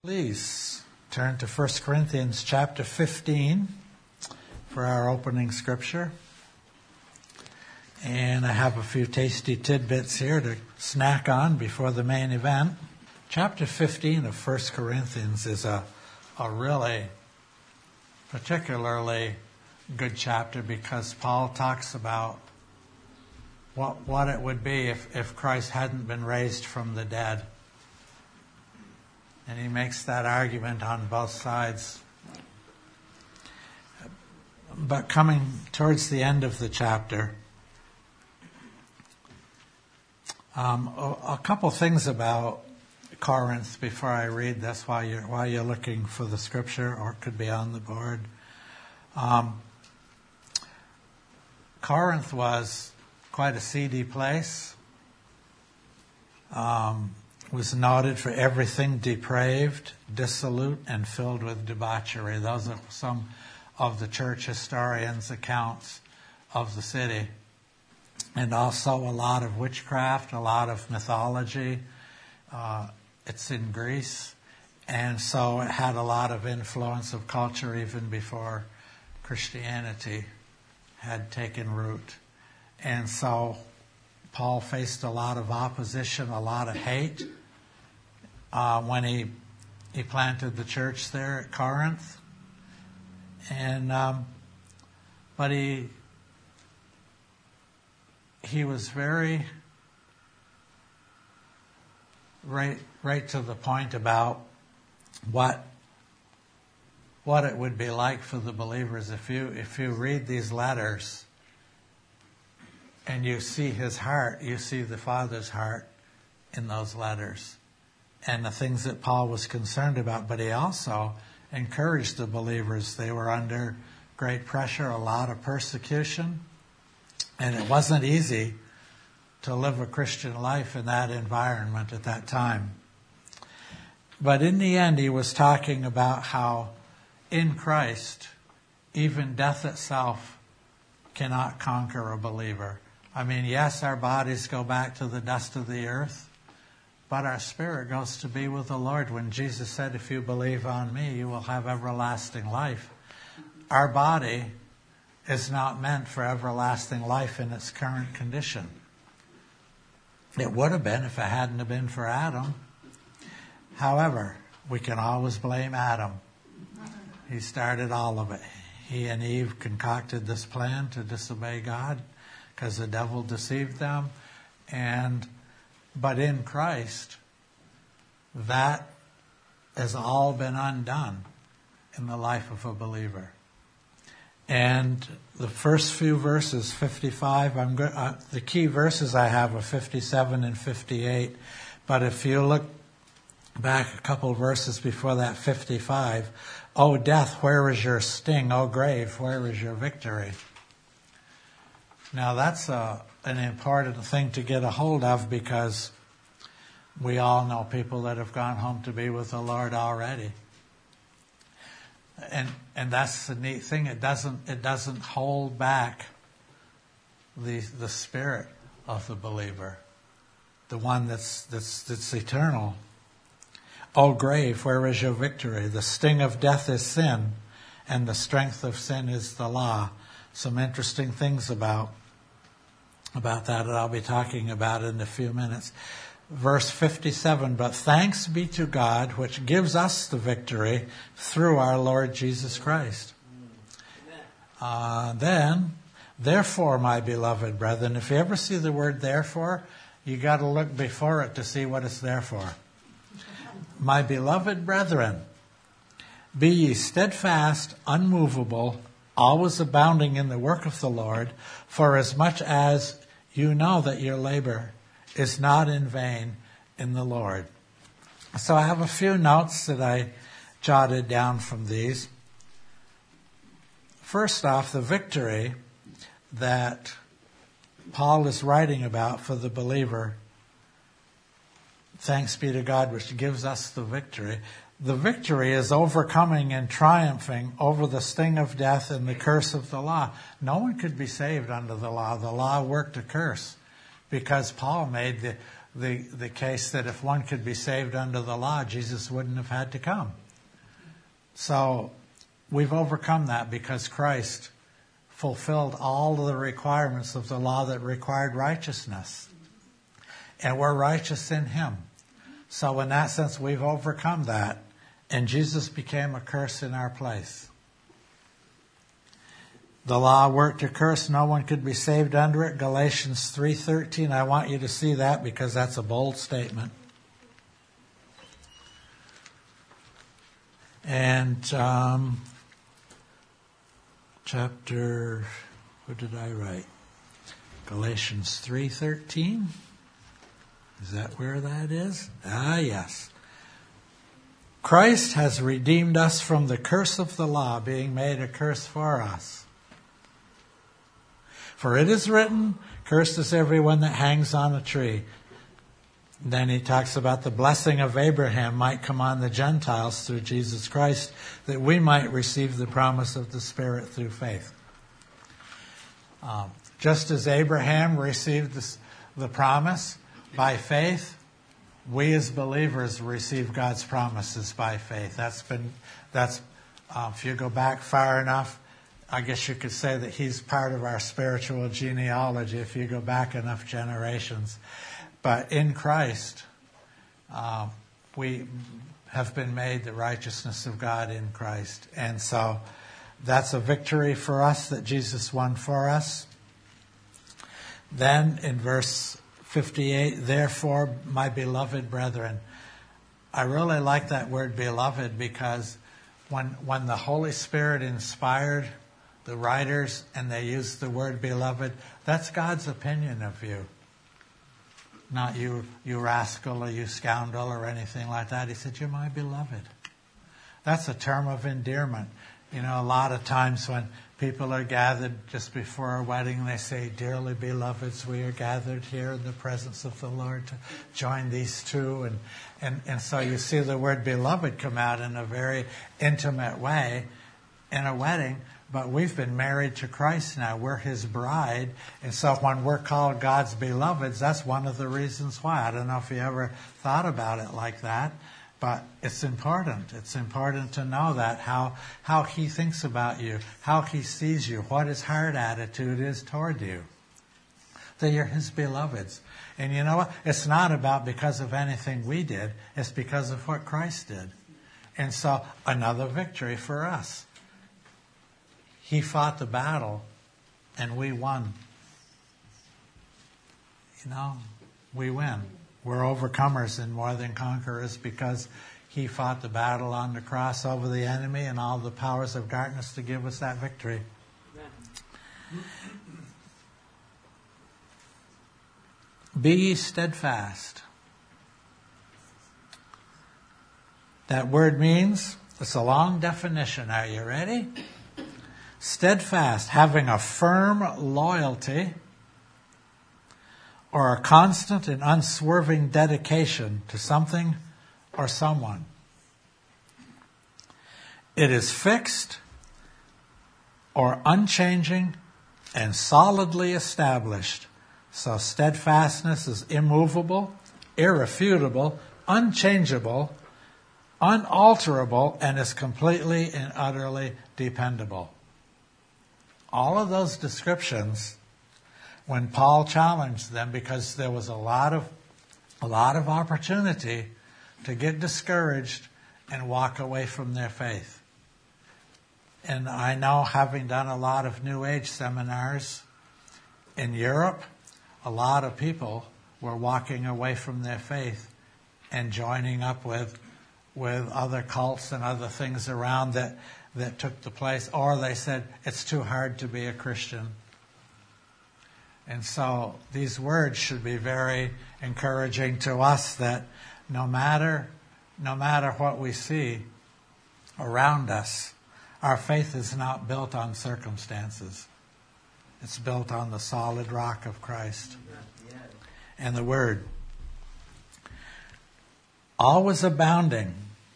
Please turn to 1 Corinthians chapter 15 for our opening scripture. And I have a few tasty tidbits here to snack on before the main event. Chapter 15 of 1 Corinthians is a really particularly good chapter because Paul talks about what it would be if Christ hadn't been raised from the dead. And he makes that argument on both sides. But coming towards the end of the chapter, a couple things about Corinth before I read this while you're looking for the scripture, or it could be on the board. Corinth was quite a seedy place. Was noted for everything depraved, dissolute, and filled with debauchery. Those are some of the church historians' accounts of the city. And also a lot of witchcraft, a lot of mythology. It's in Greece. And so it had a lot of influence of culture even before Christianity had taken root. And so Paul faced a lot of opposition, a lot of hate when he planted the church there at Corinth. And but he was very right to the point about what it would be like for the believers if you read these letters. And you see his heart, you see the Father's heart in those letters and the things that Paul was concerned about. But he also encouraged the believers. They were under great pressure, a lot of persecution. And it wasn't easy to live a Christian life in that environment at that time. But in the end, he was talking about how in Christ, even death itself cannot conquer a believer. I mean, yes, our bodies go back to the dust of the earth, but our spirit goes to be with the Lord. When Jesus said, if you believe on me, you will have everlasting life. Our body is not meant for everlasting life in its current condition. It would have been if it hadn't have been for Adam. However, we can always blame Adam. He started all of it. He and Eve concocted this plan to disobey God, because the devil deceived them. But in Christ, that has all been undone in the life of a believer. And the first few verses, 55, the key verses I have are 57 and 58. But if you look back a couple verses before that, 55, O death, where is your sting? O grave, where is your victory? Now that's an important thing to get a hold of, because we all know people that have gone home to be with the Lord already. And that's the neat thing. It doesn't hold back the spirit of the believer, the one that's eternal. O grave, where is your victory? The sting of death is sin, and the strength of sin is the law. Some interesting things about that that I'll be talking about in a few minutes. Verse 57, but thanks be to God, which gives us the victory through our Lord Jesus Christ. Then, therefore, my beloved brethren, if you ever see the word therefore, you got to look before it to see what it's there for. My beloved brethren, be ye steadfast, unmovable, always abounding in the work of the Lord, for as much as you know that your labor is not in vain in the Lord. So I have a few notes that I jotted down from these. First off, the victory that Paul is writing about for the believer. Thanks be to God, which gives us the victory. The victory is overcoming and triumphing over the sting of death and the curse of the law. No one could be saved under the law. The law worked a curse because Paul made the case that if one could be saved under the law, Jesus wouldn't have had to come. So we've overcome that because Christ fulfilled all the requirements of the law that required righteousness. And we're righteous in Him. So in that sense, we've overcome that. And Jesus became a curse in our place. The law worked a curse. No one could be saved under it. Galatians 3:13. I want you to see that because that's a bold statement. And chapter, what did I write? Galatians 3:13. Is that where that is? Ah, yes. Christ has redeemed us from the curse of the law, being made a curse for us. For it is written, cursed is everyone that hangs on a tree. Then he talks about the blessing of Abraham might come on the Gentiles through Jesus Christ, that we might receive the promise of the Spirit through faith. Just as Abraham received the promise by faith, we as believers receive God's promises by faith. That's if you go back far enough, I guess you could say that he's part of our spiritual genealogy if you go back enough generations. But in Christ, we have been made the righteousness of God in Christ. And so that's a victory for us that Jesus won for us. Then in verse 58, therefore, my beloved brethren. I really like that word beloved because when the Holy Spirit inspired the writers and they used the word beloved, that's God's opinion of you. Not you rascal or you scoundrel or anything like that. He said, you're my beloved. That's a term of endearment. You know, a lot of times when people are gathered just before a wedding, they say, dearly beloveds, we are gathered here in the presence of the Lord to join these two. And so you see the word beloved come out in a very intimate way in a wedding. But we've been married to Christ now. We're His bride. And so when we're called God's beloveds, that's one of the reasons why. I don't know if you ever thought about it like that. But it's important. It's important to know that, how He thinks about you, how He sees you, what His heart attitude is toward you. That you're His beloveds. And you know what? It's not about because of anything we did. It's because of what Christ did. And so another victory for us. He fought the battle and we won. You know, we win. We're overcomers and more than conquerors because He fought the battle on the cross over the enemy and all the powers of darkness to give us that victory. Be ye steadfast. That word means, it's a long definition. Are you ready? Steadfast, having a firm loyalty or a constant and unswerving dedication to something or someone. It is fixed or unchanging and solidly established. So steadfastness is immovable, irrefutable, unchangeable, unalterable, and is completely and utterly dependable. All of those descriptions, when Paul challenged them, because there was a lot of opportunity to get discouraged and walk away from their faith. And I know, having done a lot of New Age seminars in Europe, a lot of people were walking away from their faith and joining up with other cults and other things around that took the place, or they said, it's too hard to be a Christian. And so these words should be very encouraging to us, that no matter what we see around us, our faith is not built on circumstances. It's built on the solid rock of Christ and the Word. Always abounding.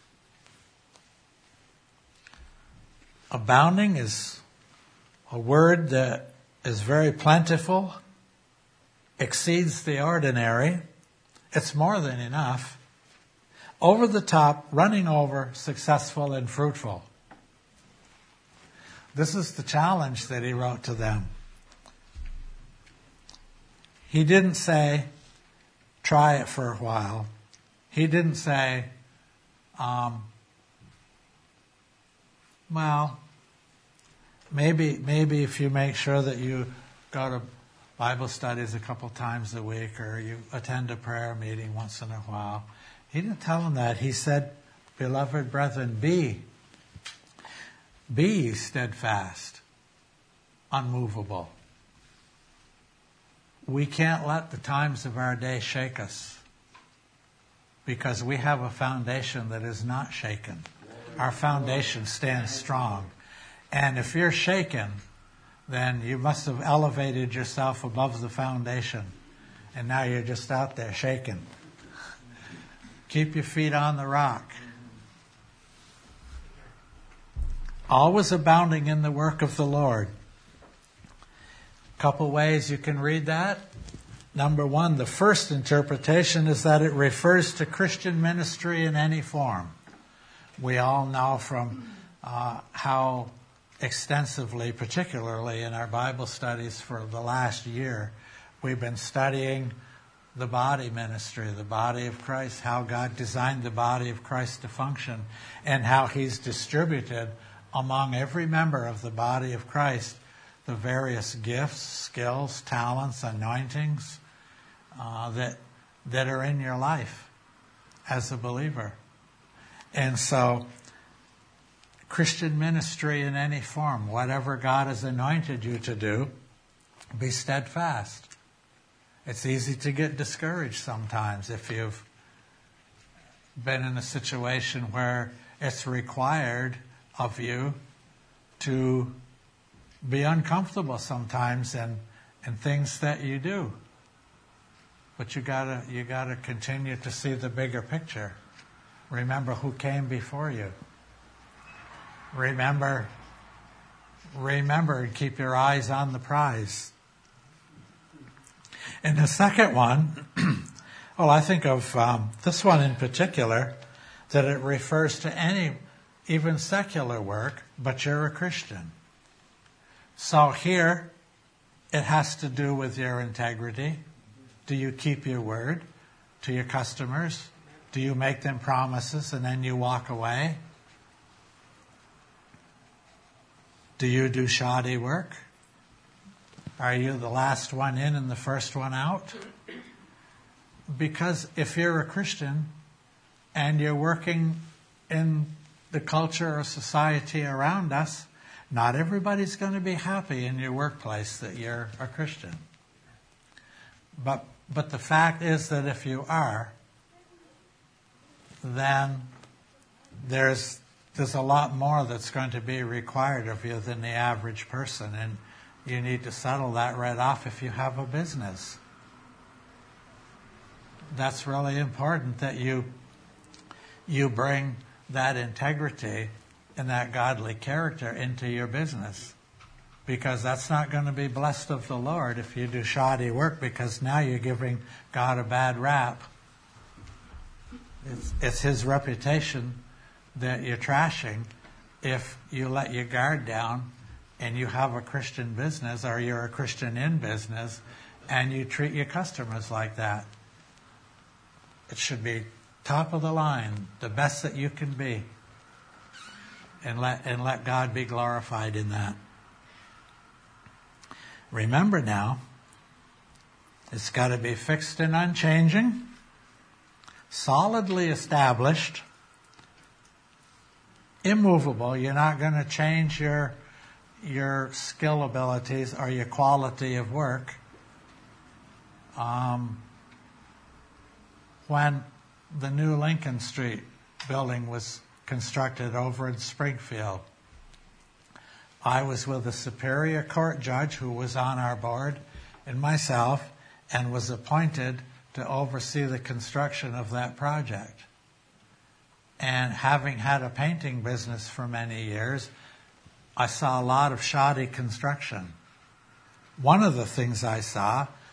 Abounding is a word that is very plentiful, exceeds the ordinary, It's more than enough. Over the top, running over, successful and fruitful. This is the challenge that he wrote to them. He didn't say, try it for a while. He didn't say, well, maybe if you make sure that you go to Bible studies a couple times a week or you attend a prayer meeting once in a while. He didn't tell them that. He said, beloved brethren, be steadfast, unmovable. We can't let the times of our day shake us because we have a foundation that is not shaken. Our foundation stands strong. And if you're shaken, then you must have elevated yourself above the foundation. And now you're just out there shaking. Keep your feet on the rock. Always abounding in the work of the Lord. Couple ways you can read that. Number one, the first interpretation is that it refers to Christian ministry in any form. We all know from how extensively, particularly in our Bible studies for the last year, we've been studying the body ministry, the body of Christ, how God designed the body of Christ to function, and how He's distributed among every member of the body of Christ the various gifts, skills, talents, anointings that are in your life as a believer. And so, Christian ministry in any form, whatever God has anointed you to do, be steadfast. It's easy to get discouraged sometimes if you've been in a situation where it's required of you to be uncomfortable sometimes in things that you do. But you gotta continue to see the bigger picture. Remember who came before you. Remember and keep your eyes on the prize. And the second one, well, I think of this one in particular, that it refers to any, even secular work, but you're a Christian. So here, it has to do with your integrity. Do you keep your word to your customers? Do you make them promises and then you walk away? Do you do shoddy work? Are you the last one in and the first one out? Because if you're a Christian and you're working in the culture or society around us, not everybody's going to be happy in your workplace that you're a Christian. But the fact is that if you are, then there's a lot more that's going to be required of you than the average person, and you need to settle that right off if you have a business. That's really important that you bring that integrity and that godly character into your business, because that's not going to be blessed of the Lord if you do shoddy work, because now you're giving God a bad rap. It's His reputation that you're trashing if you let your guard down and you have a Christian business, or you're a Christian in business, and you treat your customers like that. It should be top of the line, the best that you can be, and let God be glorified in that. Remember now, it's got to be fixed and unchanging, solidly established, immovable. You're not going to change your skill abilities or your quality of work. When the new Lincoln Street building was constructed over in Springfield, I was with a Superior Court judge who was on our board and myself, and was appointed to oversee the construction of that project. And having had a painting business for many years, I saw a lot of shoddy construction. One of the things I saw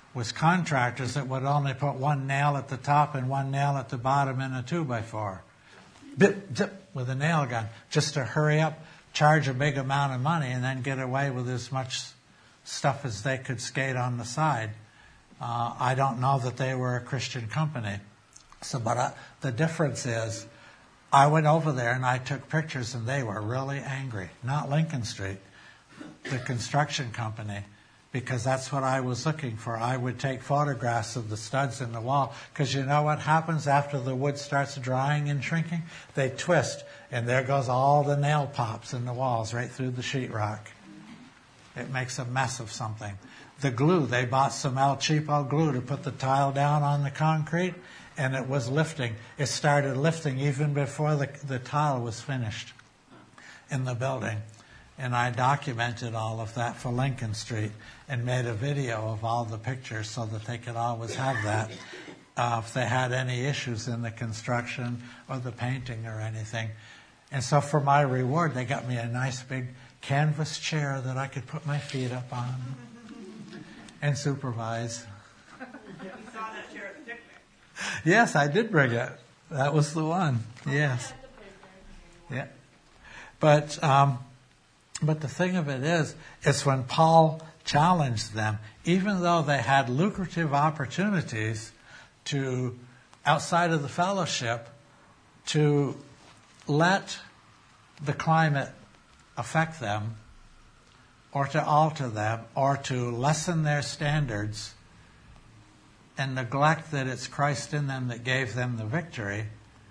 was contractors that would only put one nail at the top and one nail at the bottom in a 2x4. Bip, zip, with a nail gun, just to hurry up, charge a big amount of money, and then get away with as much stuff as they could skate on the side. I don't know that they were a Christian company. But the difference is, I went over there and I took pictures, and they were really angry. Not Lincoln Street, the construction company, because that's what I was looking for. I would take photographs of the studs in the wall, because you know what happens after the wood starts drying and shrinking? They twist, and there goes all the nail pops in the walls right through the sheetrock. It makes a mess of something. The glue, they bought some El Cheapo glue to put the tile down on the concrete, and it was lifting. It started lifting even before the tile was finished in the building. And I documented all of that for Lincoln Street and made a video of all the pictures so that they could always have that if they had any issues in the construction or the painting or anything. And so for my reward, they got me a nice big canvas chair that I could put my feet up on and supervise. You saw that chair at the picnic. Yes, I did bring it. That was the one. Yes. Yeah. But the thing of it is, it's when Paul challenged them, even though they had lucrative opportunities to, outside of the fellowship, to let the climate affect them, or to alter them, or to lessen their standards, and neglect that it's Christ in them that gave them the victory,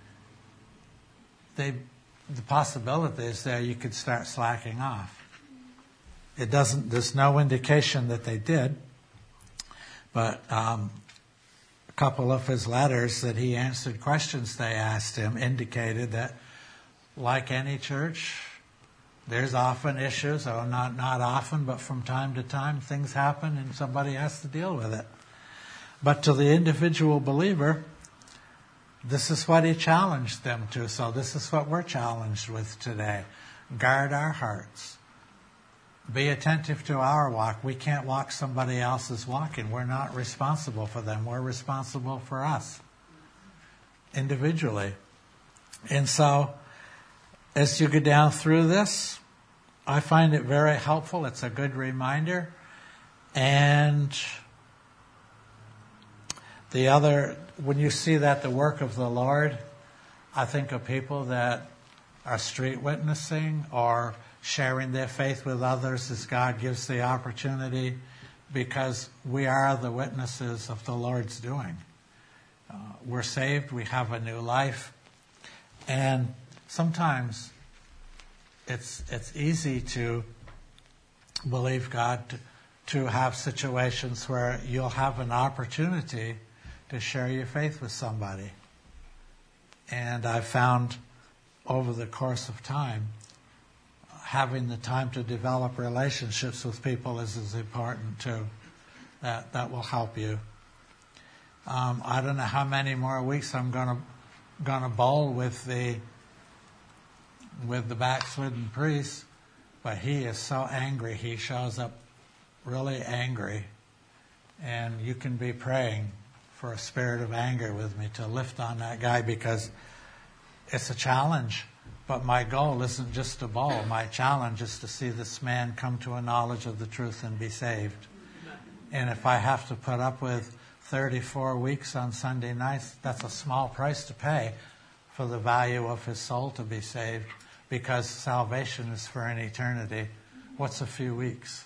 the possibility is there you could start slacking off. There's no indication that they did, but a couple of his letters that he answered questions they asked him indicated that, like any church, there's often issues, or not often, but from time to time things happen and somebody has to deal with it. But to the individual believer, this is what he challenged them to. So this is what we're challenged with today. Guard our hearts. Be attentive to our walk. We can't walk somebody else's walking. We're not responsible for them. We're responsible for us individually. And so as you go down through this, I find it very helpful. It's a good reminder. And the other, when you see that the work of the Lord, I think of people that are street witnessing or sharing their faith with others as God gives the opportunity, because we are the witnesses of the Lord's doing. We're saved, we have a new life, and sometimes it's easy to believe God to have situations where you'll have an opportunity to share your faith with somebody. And I've found over the course of time, having the time to develop relationships with people is important too. That will help you. I don't know how many more weeks I'm gonna bowl with the backslidden priest, but he is so angry. He shows up really angry, and you can be praying for a spirit of anger with me to lift on that guy, because it's a challenge. But my goal isn't just to bowl. My challenge is to see this man come to a knowledge of the truth and be saved. And if I have to put up with 34 weeks on Sunday nights, that's a small price to pay for the value of his soul to be saved, because salvation is for an eternity. What's a few weeks?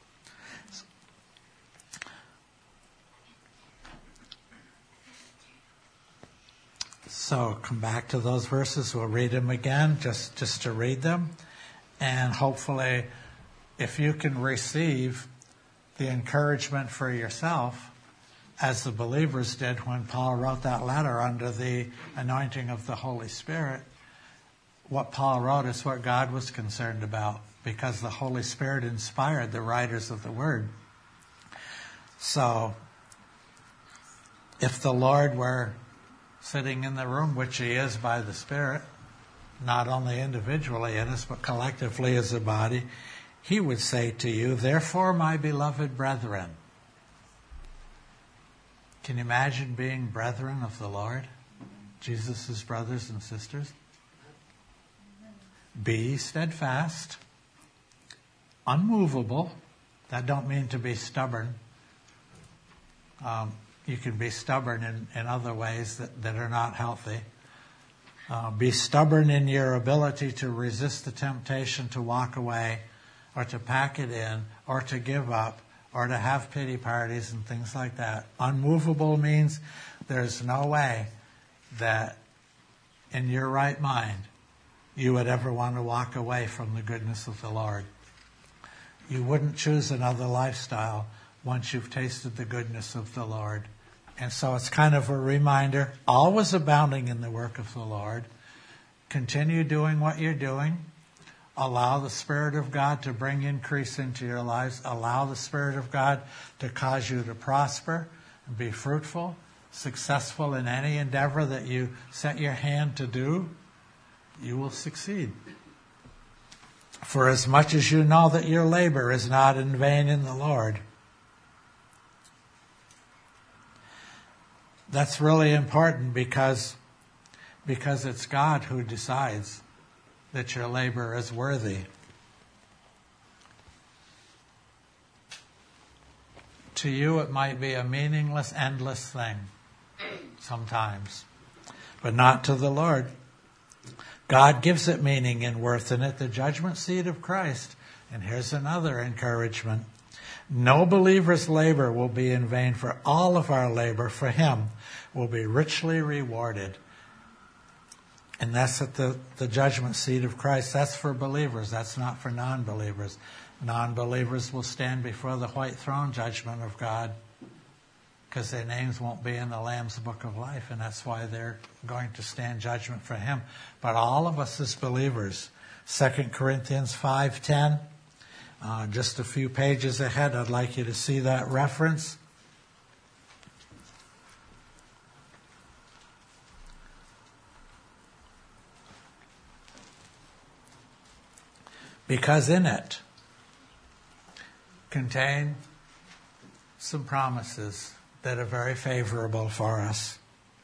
So come back to those verses. We'll read them again, just to read them. And hopefully, if you can receive the encouragement for yourself, as the believers did when Paul wrote that letter under the anointing of the Holy Spirit, what Paul wrote is what God was concerned about, because the Holy Spirit inspired the writers of the Word. So, if the Lord were sitting in the room, which he is by the Spirit, not only individually in us, but collectively as a body, he would say to you, "Therefore, my beloved brethren." Can you imagine being brethren of the Lord? Jesus' brothers and sisters? Be steadfast, unmovable. That don't mean to be stubborn. You can be stubborn in other ways that are not healthy. Be stubborn in your ability to resist the temptation to walk away or to pack it in or to give up or to have pity parties and things like that. Unmovable means there's no way that in your right mind you would ever want to walk away from the goodness of the Lord. You wouldn't choose another lifestyle once you've tasted the goodness of the Lord. And so it's kind of a reminder, always abounding in the work of the Lord. Continue doing what you're doing. Allow the Spirit of God to bring increase into your lives. Allow the Spirit of God to cause you to prosper and be fruitful, successful in any endeavor that you set your hand to do. You will succeed. For as much as you know that your labor is not in vain in the Lord. That's really important because it's God who decides that your labor is worthy. To you, it might be a meaningless, endless thing sometimes, but not to the Lord. God gives it meaning and worth in it, the judgment seat of Christ. And here's another encouragement. No believer's labor will be in vain, for all of our labor for him will be richly rewarded. And that's at the judgment seat of Christ. That's for believers. That's not for non-believers. Non-believers will stand before the white throne judgment of God because their names won't be in the Lamb's book of life, and that's why they're going to stand judgment for him. But all of us as believers, 2 Corinthians 5:10, just a few pages ahead, I'd like you to see that reference. Because in it contain some promises that are very favorable for us.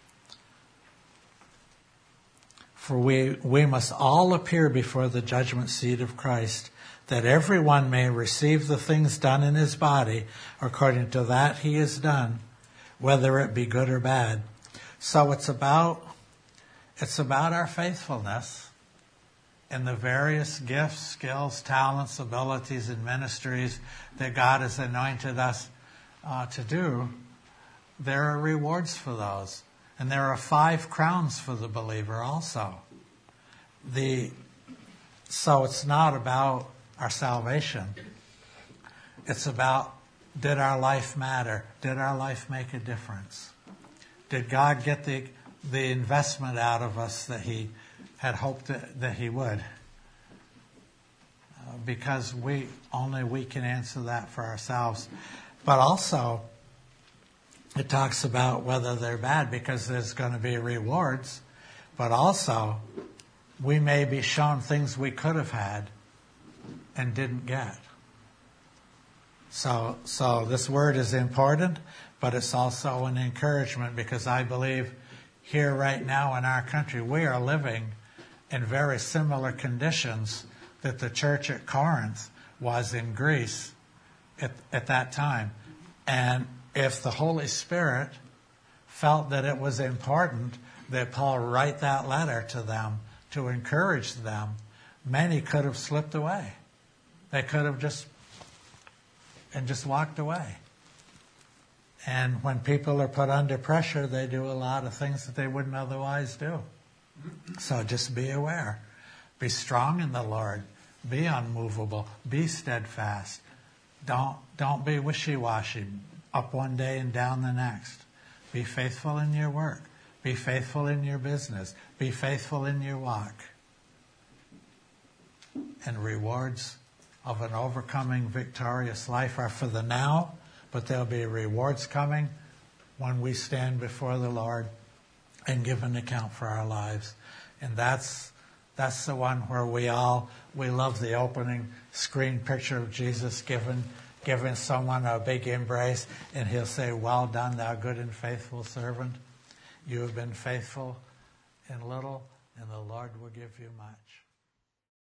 For we must all appear before the judgment seat of Christ, that everyone may receive the things done in his body according to that he has done, whether it be good or bad. So it's about our faithfulness in the various gifts, skills, talents, abilities, and ministries that God has anointed us to do. There are rewards for those. And there are 5 crowns for the believer also. So it's not about our salvation. It's about, did our life matter? Did our life make a difference? Did God get the investment out of us that he had hoped that he would? Because only we can answer that for ourselves. But also, it talks about whether they're bad because there's going to be rewards. But also, we may be shown things we could have had and didn't get. So this word is important, but it's also an encouragement, because I believe here right now in our country, we are living in very similar conditions that the church at Corinth was in Greece at that time. And if the Holy Spirit felt that it was important that Paul write that letter to them to encourage them, many could have slipped away. They could have just walked away. And when people are put under pressure, they do a lot of things that they wouldn't otherwise do. So just be aware. Be strong in the Lord. Be unmovable. Be steadfast. Don't be wishy-washy, up one day and down the next. Be faithful in your work. Be faithful in your business. Be faithful in your walk. And rewards of an overcoming, victorious life are for the now, but there'll be rewards coming when we stand before the Lord and give an account for our lives. And that's the one where we love the opening screen picture of Jesus giving giving someone a big embrace, and he'll say, "Well done, thou good and faithful servant. You have been faithful in little, and the Lord will give you much."